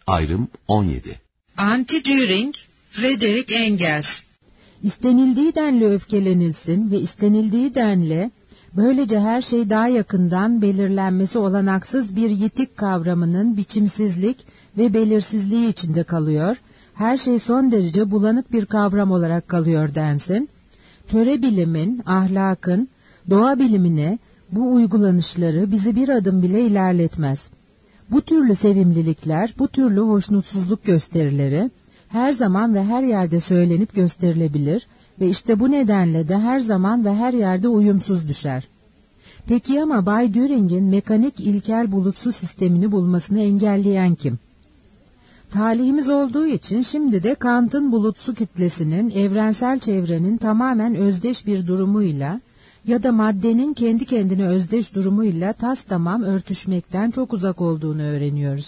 Ayrım 17. Anti-Düring, Friedrich Engels. İstenildiği denli öfkelenilsin ve istenildiği denli böylece her şey daha yakından belirlenmesi olanaksız bir yitik kavramının biçimsizlik ve belirsizliği içinde kalıyor, her şey son derece bulanık bir kavram olarak kalıyor densin. Töre bilimin, ahlakın, doğa bilimine bu uygulanışları bizi bir adım bile ilerletmez. Bu türlü sevimlilikler, bu türlü hoşnutsuzluk gösterileri her zaman ve her yerde söylenip gösterilebilir ve işte bu nedenle de her zaman ve her yerde uyumsuz düşer. Peki ama Bay Düring'in mekanik ilkel bulutsu sistemini bulmasını engelleyen kim? Talihimiz olduğu için şimdi de Kant'ın bulutsu kütlesinin evrensel çevrenin tamamen özdeş bir durumuyla ya da maddenin kendi kendine özdeş durumuyla tastamam örtüşmekten çok uzak olduğunu öğreniyoruz.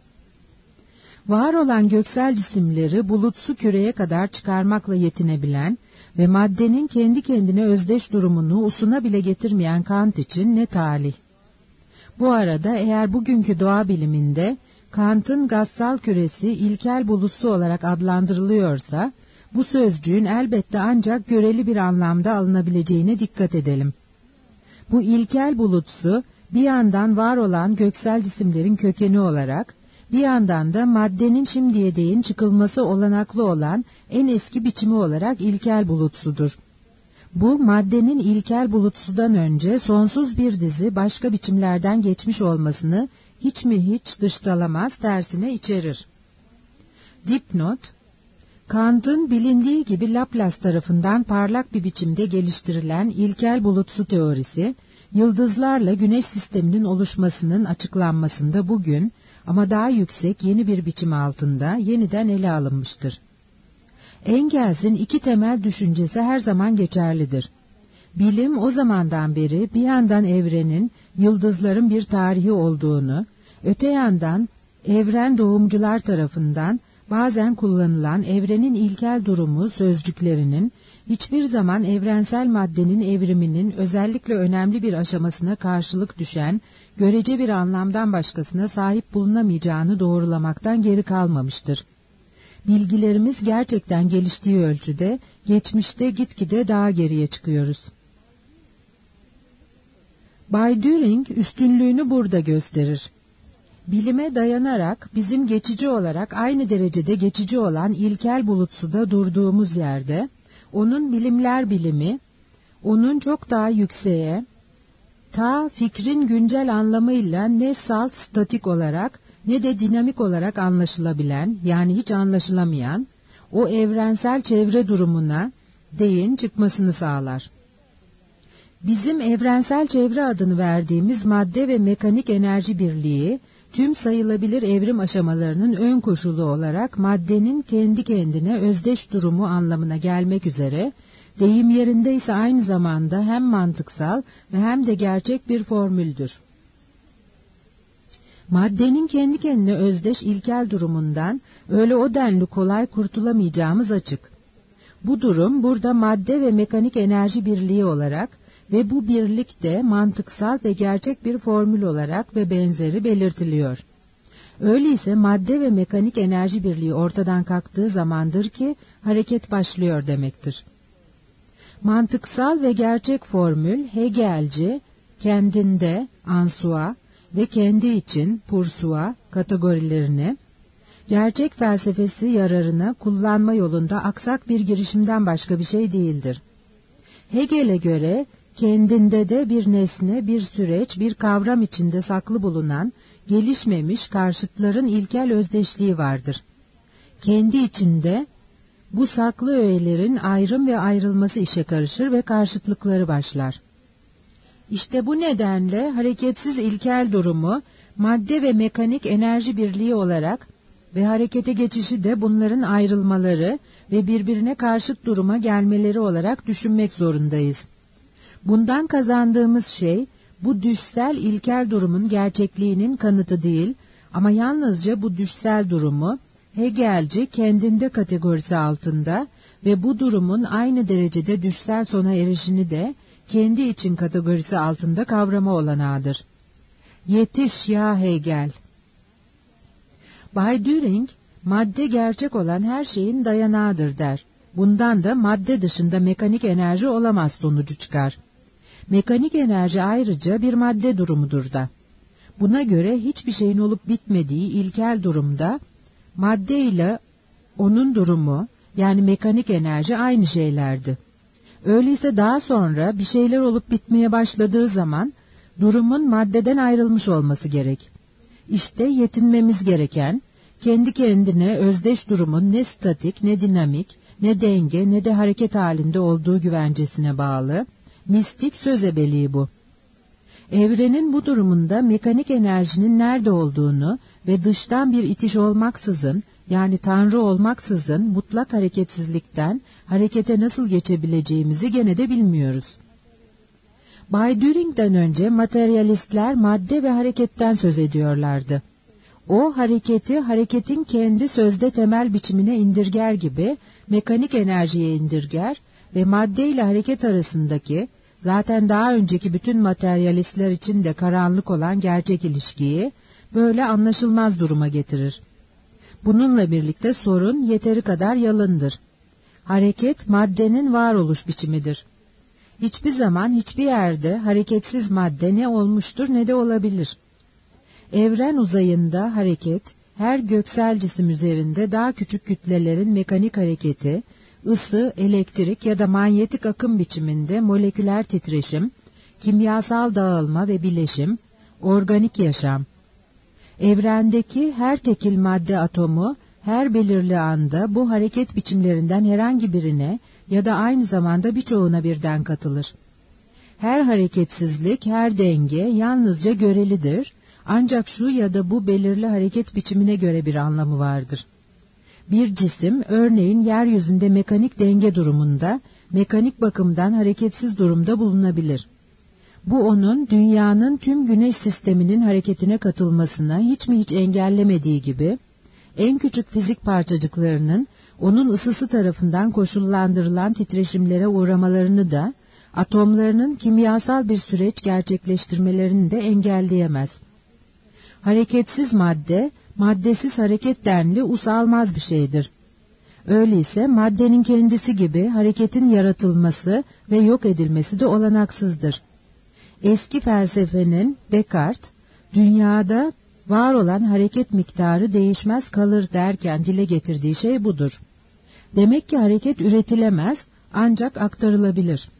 Var olan göksel cisimleri bulutsu küreye kadar çıkarmakla yetinebilen ve maddenin kendi kendine özdeş durumunu usuna bile getirmeyen Kant için ne talih. Bu arada eğer bugünkü doğa biliminde Kant'ın gazsal küresi ilkel bulutsu olarak adlandırılıyorsa, bu sözcüğün elbette ancak göreli bir anlamda alınabileceğine dikkat edelim. Bu ilkel bulutsu bir yandan var olan göksel cisimlerin kökeni olarak, bir yandan da maddenin şimdiye değin çıkılması olanaklı olan en eski biçimi olarak ilkel bulutsudur. Bu maddenin ilkel bulutsudan önce sonsuz bir dizi başka biçimlerden geçmiş olmasını hiç mi hiç dıştalamaz, tersine içerir. Dipnot: Kant'ın bilindiği gibi Laplace tarafından parlak bir biçimde geliştirilen ilkel bulutsu teorisi, yıldızlarla güneş sisteminin oluşmasının açıklanmasında bugün ama daha yüksek yeni bir biçim altında yeniden ele alınmıştır. Engels'in iki temel düşüncesi her zaman geçerlidir. Bilim o zamandan beri bir yandan evrenin, yıldızların bir tarihi olduğunu, öte yandan evren doğumcular tarafından bazen kullanılan evrenin ilkel durumu sözcüklerinin hiçbir zaman evrensel maddenin evriminin özellikle önemli bir aşamasına karşılık düşen, görece bir anlamdan başkasına sahip bulunamayacağını doğrulamaktan geri kalmamıştır. Bilgilerimiz gerçekten geliştiği ölçüde, geçmişte gitgide daha geriye çıkıyoruz. Bay Düring üstünlüğünü burada gösterir. Bilime dayanarak bizim geçici olarak aynı derecede geçici olan ilkel bulutsuda durduğumuz yerde, onun bilimler bilimi, onun çok daha yükseğe, ta fikrin güncel anlamıyla ne salt statik olarak ne de dinamik olarak anlaşılabilen, yani hiç anlaşılamayan, o evrensel çevre durumuna değin çıkmasını sağlar. Bizim evrensel çevre adını verdiğimiz madde ve mekanik enerji birliği, tüm sayılabilir evrim aşamalarının ön koşulu olarak maddenin kendi kendine özdeş durumu anlamına gelmek üzere, deyim yerinde ise aynı zamanda hem mantıksal ve hem de gerçek bir formüldür. Maddenin kendi kendine özdeş ilkel durumundan öyle o denli kolay kurtulamayacağımız açık. Bu durum burada madde ve mekanik enerji birliği olarak ve bu birlik de mantıksal ve gerçek bir formül olarak ve benzeri belirtiliyor. Öyleyse madde ve mekanik enerji birliği ortadan kalktığı zamandır ki hareket başlıyor demektir. Mantıksal ve gerçek formül Hegelci, kendinde ansua ve kendi için pursua kategorilerini, gerçek felsefesi yararına kullanma yolunda aksak bir girişimden başka bir şey değildir. Hegel'e göre kendinde de bir nesne, bir süreç, bir kavram içinde saklı bulunan, gelişmemiş karşıtların ilkel özdeşliği vardır. Kendi içinde bu saklı öğelerin ayrım ve ayrılması işe karışır ve karşıtlıkları başlar. İşte bu nedenle hareketsiz ilkel durumu, madde ve mekanik enerji birliği olarak ve harekete geçişi de bunların ayrılmaları ve birbirine karşıt duruma gelmeleri olarak düşünmek zorundayız. Bundan kazandığımız şey, bu düşsel ilkel durumun gerçekliğinin kanıtı değil, ama yalnızca bu düşsel durumu, Hegelci kendinde kategorisi altında ve bu durumun aynı derecede düşsel sona erişini de kendi için kategorisi altında kavrama olanağıdır. Yetiş ya Hegel! Bay Düring, madde gerçek olan her şeyin dayanağıdır der. Bundan da madde dışında mekanik enerji olamaz sonucu çıkar. Mekanik enerji ayrıca bir madde durumudur da. Buna göre hiçbir şeyin olup bitmediği ilkel durumda madde ile onun durumu, yani mekanik enerji aynı şeylerdi. Öyleyse daha sonra bir şeyler olup bitmeye başladığı zaman durumun maddeden ayrılmış olması gerek. İşte yetinmemiz gereken, kendi kendine özdeş durumun ne statik, ne dinamik, ne denge, ne de hareket halinde olduğu güvencesine bağlı, mistik söz ebeliği bu. Evrenin bu durumunda mekanik enerjinin nerede olduğunu ve dıştan bir itiş olmaksızın, yani Tanrı olmaksızın mutlak hareketsizlikten harekete nasıl geçebileceğimizi gene de bilmiyoruz. Bay Düring'den önce materyalistler madde ve hareketten söz ediyorlardı. O hareketi, hareketin kendi sözde temel biçimine indirger gibi mekanik enerjiye indirger ve madde ile hareket arasındaki, zaten daha önceki bütün materyalistler için de karanlık olan gerçek ilişkiyi böyle anlaşılmaz duruma getirir. Bununla birlikte sorun yeteri kadar yalındır. Hareket maddenin varoluş biçimidir. Hiçbir zaman hiçbir yerde hareketsiz madde ne olmuştur ne de olabilir. Evren uzayında hareket, her göksel cisim üzerinde daha küçük kütlelerin mekanik hareketi, ısı, elektrik ya da manyetik akım biçiminde moleküler titreşim, kimyasal dağılma ve bileşim, organik yaşam. Evrendeki her tekil madde atomu, her belirli anda bu hareket biçimlerinden herhangi birine ya da aynı zamanda birçoğuna birden katılır. Her hareketsizlik, her denge yalnızca görelidir, ancak şu ya da bu belirli hareket biçimine göre bir anlamı vardır. Bir cisim, örneğin yeryüzünde mekanik denge durumunda, mekanik bakımdan hareketsiz durumda bulunabilir. Bu onun dünyanın tüm güneş sisteminin hareketine katılmasına hiç mi hiç engellemediği gibi, en küçük fizik parçacıklarının onun ısısı tarafından koşullandırılan titreşimlere uğramalarını da, atomlarının kimyasal bir süreç gerçekleştirmelerini de engelleyemez. Hareketsiz madde, maddesiz hareket denli usalmaz bir şeydir. Öyleyse maddenin kendisi gibi hareketin yaratılması ve yok edilmesi de olanaksızdır. Eski felsefenin Descartes, dünyada var olan hareket miktarı değişmez kalır derken dile getirdiği şey budur. Demek ki hareket üretilemez, ancak aktarılabilir.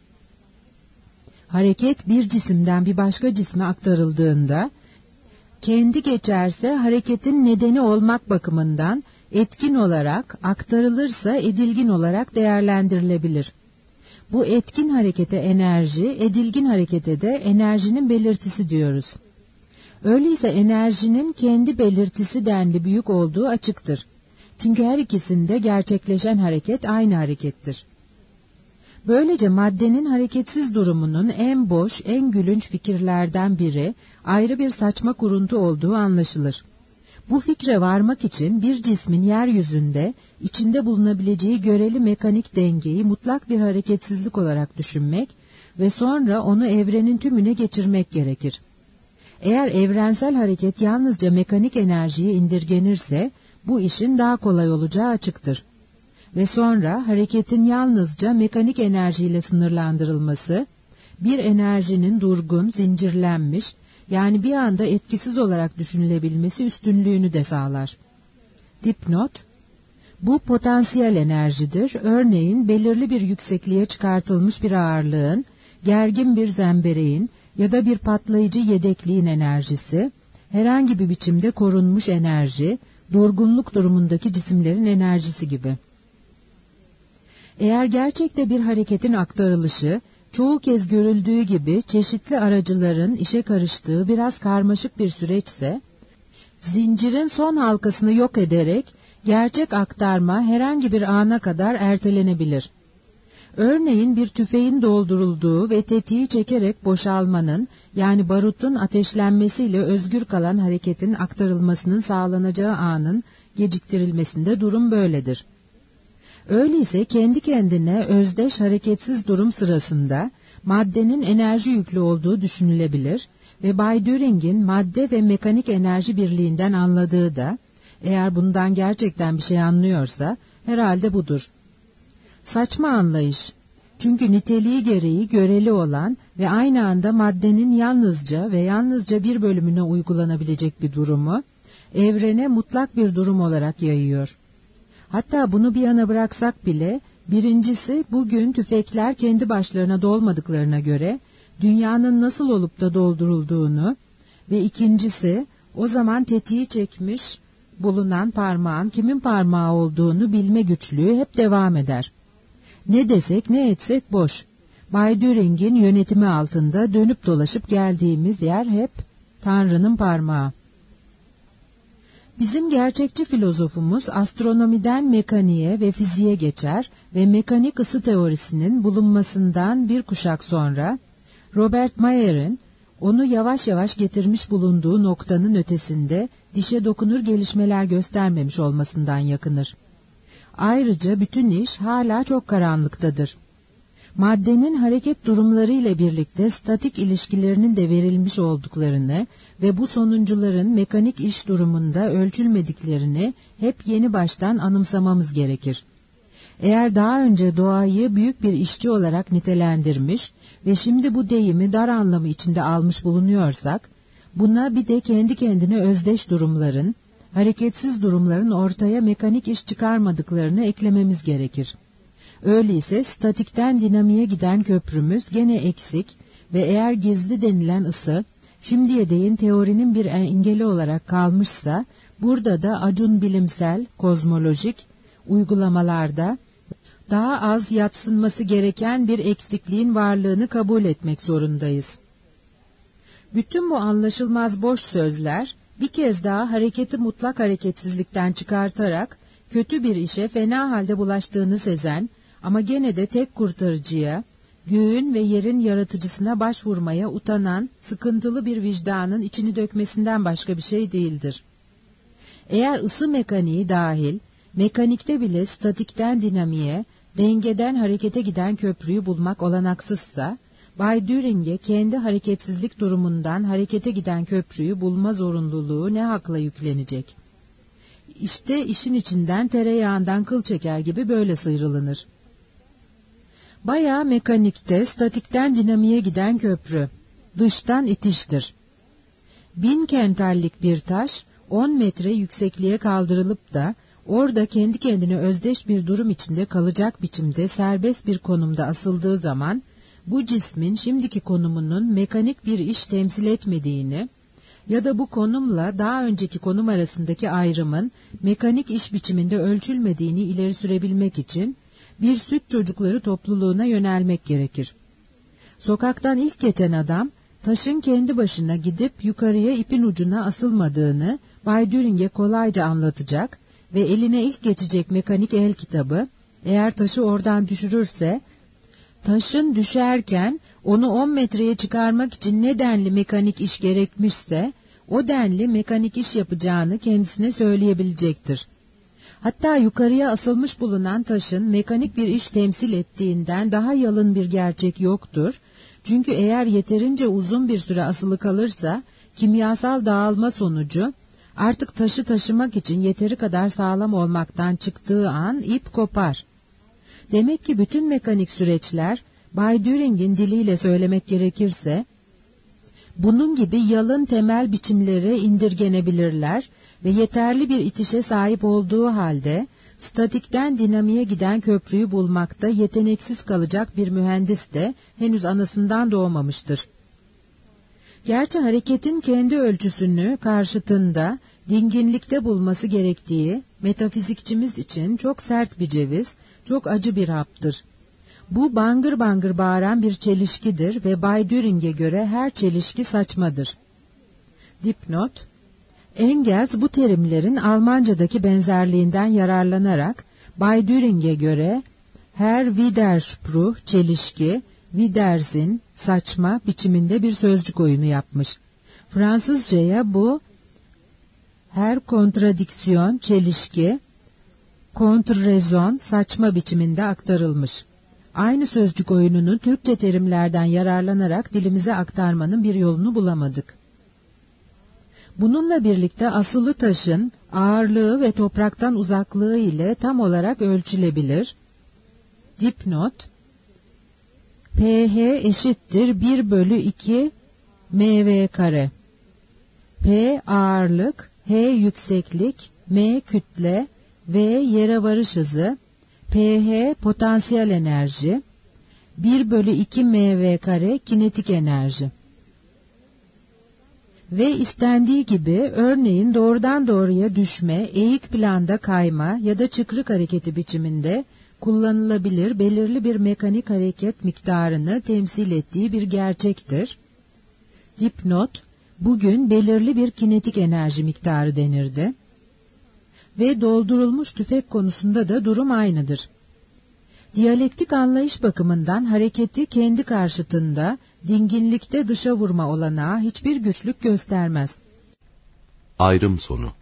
Hareket bir cisimden bir başka cisme aktarıldığında, kendi geçerse hareketin nedeni olmak bakımından etkin olarak, aktarılırsa edilgin olarak değerlendirilebilir. Bu etkin harekete enerji, edilgin harekete de enerjinin belirtisi diyoruz. Öyleyse enerjinin kendi belirtisi denli büyük olduğu açıktır. Çünkü her ikisinde gerçekleşen hareket aynı harekettir. Böylece maddenin hareketsiz durumunun en boş, en gülünç fikirlerden biri ayrı bir saçma kuruntu olduğu anlaşılır. Bu fikre varmak için bir cismin yeryüzünde içinde bulunabileceği göreli mekanik dengeyi mutlak bir hareketsizlik olarak düşünmek ve sonra onu evrenin tümüne geçirmek gerekir. Eğer evrensel hareket yalnızca mekanik enerjiye indirgenirse bu işin daha kolay olacağı açıktır. Ve sonra hareketin yalnızca mekanik enerjiyle sınırlandırılması, bir enerjinin durgun, zincirlenmiş, yani bir anda etkisiz olarak düşünülebilmesi üstünlüğünü de sağlar. Dipnot: bu potansiyel enerjidir. Örneğin belirli bir yüksekliğe çıkartılmış bir ağırlığın, gergin bir zembereğin ya da bir patlayıcı yedekliğin enerjisi, herhangi bir biçimde korunmuş enerji, durgunluk durumundaki cisimlerin enerjisi gibi. Eğer gerçekte bir hareketin aktarılışı, çoğu kez görüldüğü gibi çeşitli aracıların işe karıştığı biraz karmaşık bir süreçse, zincirin son halkasını yok ederek gerçek aktarma herhangi bir ana kadar ertelenebilir. Örneğin bir tüfeğin doldurulduğu ve tetiği çekerek boşalmanın, yani barutun ateşlenmesiyle özgür kalan hareketin aktarılmasının sağlanacağı anın geciktirilmesinde durum böyledir. Öyleyse kendi kendine özdeş hareketsiz durum sırasında maddenin enerji yüklü olduğu düşünülebilir ve Bay Düring'in madde ve mekanik enerji birliğinden anladığı da Eğer bundan gerçekten bir şey anlıyorsa herhalde budur. Saçma anlayış. Çünkü niteliği gereği göreli olan ve aynı anda maddenin yalnızca ve yalnızca bir bölümüne uygulanabilecek bir durumu evrene mutlak bir durum olarak yayıyor. Hatta bunu bir yana bıraksak bile, birincisi bugün tüfekler kendi başlarına dolmadıklarına göre dünyanın nasıl olup da doldurulduğunu ve ikincisi o zaman tetiği çekmiş bulunan parmağın kimin parmağı olduğunu bilme güçlüğü hep devam eder. Ne desek ne etsek boş. Bay Düring'in yönetimi altında dönüp dolaşıp geldiğimiz yer hep Tanrı'nın parmağı. Bizim gerçekçi filozofumuz astronomiden mekaniğe ve fiziğe geçer ve mekanik ısı teorisinin bulunmasından bir kuşak sonra Robert Mayer'in onu yavaş yavaş getirmiş bulunduğu noktanın ötesinde dişe dokunur gelişmeler göstermemiş olmasından yakınır. Ayrıca bütün iş hala çok karanlıktadır. Maddenin hareket durumları ile birlikte statik ilişkilerinin de verilmiş olduklarını ve bu sonuncuların mekanik iş durumunda ölçülmediklerini hep yeni baştan anımsamamız gerekir. Eğer daha önce doğayı büyük bir işçi olarak nitelendirmiş ve şimdi bu deyimi dar anlamı içinde almış bulunuyorsak, buna bir de kendi kendine özdeş durumların, hareketsiz durumların ortaya mekanik iş çıkarmadıklarını eklememiz gerekir. Öyleyse statikten dinamiğe giden köprümüz gene eksik ve eğer gizli denilen ısı, şimdiye değin teorinin bir engeli olarak kalmışsa, burada da acun bilimsel, kozmolojik uygulamalarda daha az yadsınması gereken bir eksikliğin varlığını kabul etmek zorundayız. Bütün bu anlaşılmaz boş sözler, bir kez daha hareketi mutlak hareketsizlikten çıkartarak, kötü bir işe fena halde bulaştığını sezen, ama gene de tek kurtarıcıya, göğün ve yerin yaratıcısına başvurmaya utanan, sıkıntılı bir vicdanın içini dökmesinden başka bir şey değildir. Eğer ısı mekaniği dahil, mekanikte bile statikten dinamiğe, dengeden harekete giden köprüyü bulmak olanaksızsa, Bay Düring'e kendi hareketsizlik durumundan harekete giden köprüyü bulma zorunluluğu ne hakla yüklenecek? İşte işin içinden tereyağından kıl çeker gibi böyle sıyrılınır. Bayağı mekanikte statikten dinamiğe giden köprü, dıştan itiştir. 1000 kentallik bir taş 10 metre yüksekliğe kaldırılıp da orada kendi kendine özdeş bir durum içinde kalacak biçimde serbest bir konumda asıldığı zaman, bu cismin şimdiki konumunun mekanik bir iş temsil etmediğini ya da bu konumla daha önceki konum arasındaki ayrımın mekanik iş biçiminde ölçülmediğini ileri sürebilmek için bir süt çocukları topluluğuna yönelmek gerekir. Sokaktan ilk geçen adam, taşın kendi başına gidip yukarıya ipin ucuna asılmadığını Bay Düring'e kolayca anlatacak ve eline ilk geçecek mekanik el kitabı, eğer taşı oradan düşürürse, taşın düşerken onu 10 metreye çıkarmak için ne denli mekanik iş gerekmişse, o denli mekanik iş yapacağını kendisine söyleyebilecektir. Hatta yukarıya asılmış bulunan taşın mekanik bir iş temsil ettiğinden daha yalın bir gerçek yoktur. Çünkü eğer yeterince uzun bir süre asılı kalırsa, kimyasal dağılma sonucu, artık taşı taşımak için yeteri kadar sağlam olmaktan çıktığı an ip kopar. Demek ki bütün mekanik süreçler, Bay Düring'in diliyle söylemek gerekirse, bunun gibi yalın temel biçimlere indirgenebilirler ve yeterli bir itişe sahip olduğu halde, statikten dinamiğe giden köprüyü bulmakta yeteneksiz kalacak bir mühendis de henüz anasından doğmamıştır. Gerçi hareketin kendi ölçüsünü karşıtında dinginlikte bulması gerektiği metafizikçimiz için çok sert bir ceviz, çok acı bir haptır. Bu bangır bangır bağıran bir çelişkidir ve Bay Düring'e göre her çelişki saçmadır. Dipnot: Engels bu terimlerin Almancadaki benzerliğinden yararlanarak Bay Düring'e göre her Widerspruch çelişki, Widersinn saçma biçiminde bir sözcük oyunu yapmış. Fransızcaya bu her kontradiksiyon çelişki, kontrrezon saçma biçiminde aktarılmış. Aynı sözcük oyununu Türkçe terimlerden yararlanarak dilimize aktarmanın bir yolunu bulamadık. Bununla birlikte asılı taşın ağırlığı ve topraktan uzaklığı ile tam olarak ölçülebilir. Dipnot: pH eşittir 1/2 mv kare. P ağırlık, H yükseklik, M kütle, V yere varış hızı, pH potansiyel enerji, 1/2 mv kare kinetik enerji. Ve istendiği gibi örneğin doğrudan doğruya düşme, eğik planda kayma ya da çıkrık hareketi biçiminde kullanılabilir belirli bir mekanik hareket miktarını temsil ettiği bir gerçektir. Dipnot: bugün belirli bir kinetik enerji miktarı denirdi. Ve doldurulmuş tüfek konusunda da durum aynıdır. Diyalektik anlayış bakımından hareketi kendi karşıtında, dinginlikte dışa vurma olanağı hiçbir güçlük göstermez. Ayrım sonu.